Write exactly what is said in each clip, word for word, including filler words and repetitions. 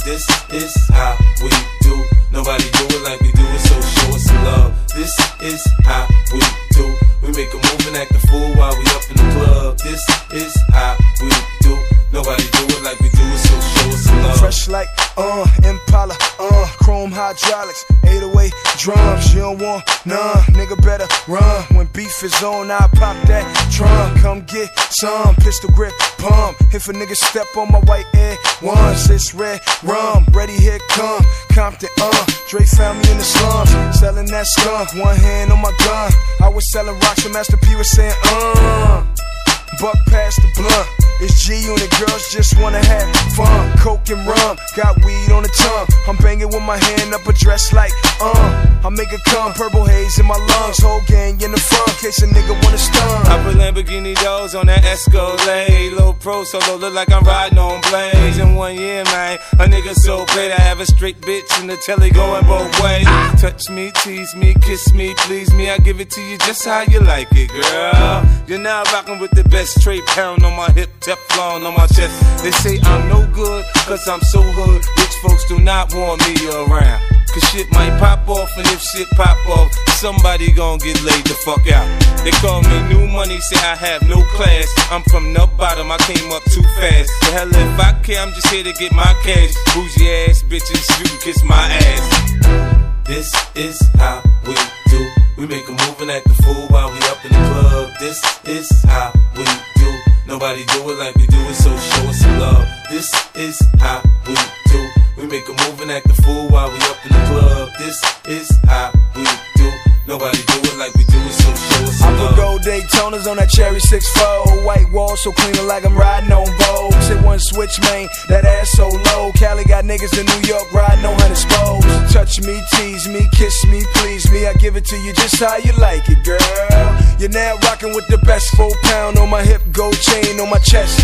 This is how we do. Nobody do it like we do it, so show us some love. This is how we do. We make a move and act a fool while we up in the club. This is how we do. Nobody do it like we do it, so show us some love. Fresh like, uh, Impala, uh, chrome hydraulics, eight oh eight drums. You don't want none, nigga better run. When beef is on, I pop that trunk. Come get some, pistol grip, pump. If a nigga step on my white air once, it's red rum. Ready, here come Compton, uh. Dre found me in the slums, selling that skunk. One hand on my gun. I was selling rocks and Master P was saying, uh. Buck past the blunt. It's G Unit, girls just wanna have fun. Coke and rum, got weed on the tongue. I'm banging with my hand up a dress like, uh I make it come, purple haze in my lungs. Whole gang in the front, case a nigga wanna stun. I put Lamborghini doors on that Escalade. Low pro solo, look like I'm riding on blades. In one year, man, a nigga so paid. I have a straight bitch in the telly going both ways. Touch me, tease me, kiss me, please me. I give it to you just how you like it, girl. You're now rocking with the best, straight pound on my hip, Teflon on my chest. They say I'm no good, cause I'm so hood. Rich folks do not want me around. Cause shit might pop off, and if shit pop off, somebody gon' get laid the fuck out. They call me new money, say I have no class. I'm from the bottom, I came up too fast. The hell if I care, I'm just here to get my cash. Bougie ass bitches, you can kiss my ass. This is how we do. We make a move and act a fool while we up in the club. This is how we do. Nobody do it like we do it, so show us some love. This is how we do. We make a move and act a fool while we up in the club. This is how we do. Nobody do it like we do it, so show us some I love. put gold Daytonas on that cherry six four. White wall so clean like I'm riding on Vogues. Hit one switch, man, that ass so low. Cali got niggas in New York riding on hundred spokes. Touch me, tease me, kiss me, please me. I give it to you just how you like it, girl. You're now rocking with the best. Four pound on my hip, gold chain on my chest.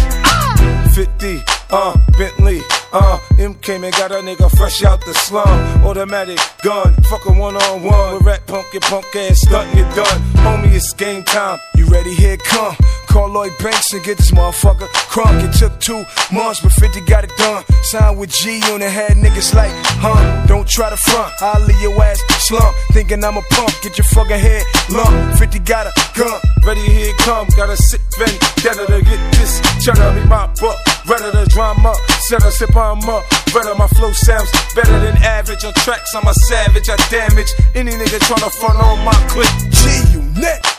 fifty, uh, Bentley, uh, M came and got a nigga fresh out the slum. Automatic gun, fuck a one on one. With rat punk, your punk ass stuntin', you done. Homie, it's game time. You ready? Here it come. Call Lloyd Banks and get this motherfucker crunk. It took two months, but fifty got it done. Signed with G Unit, had niggas like, huh? Don't try to front, I'll leave your ass slump. Thinking I'm a punk, get your fucking head lump. fifty got a gun. Ready, here it come. Got a sick vendetta to get this. Tryna be my buck. Redder the drama. Set a sip on up. Redder my flow sounds better than average. On tracks, I'm a savage. I damage any nigga tryna front on my clip. G Unit.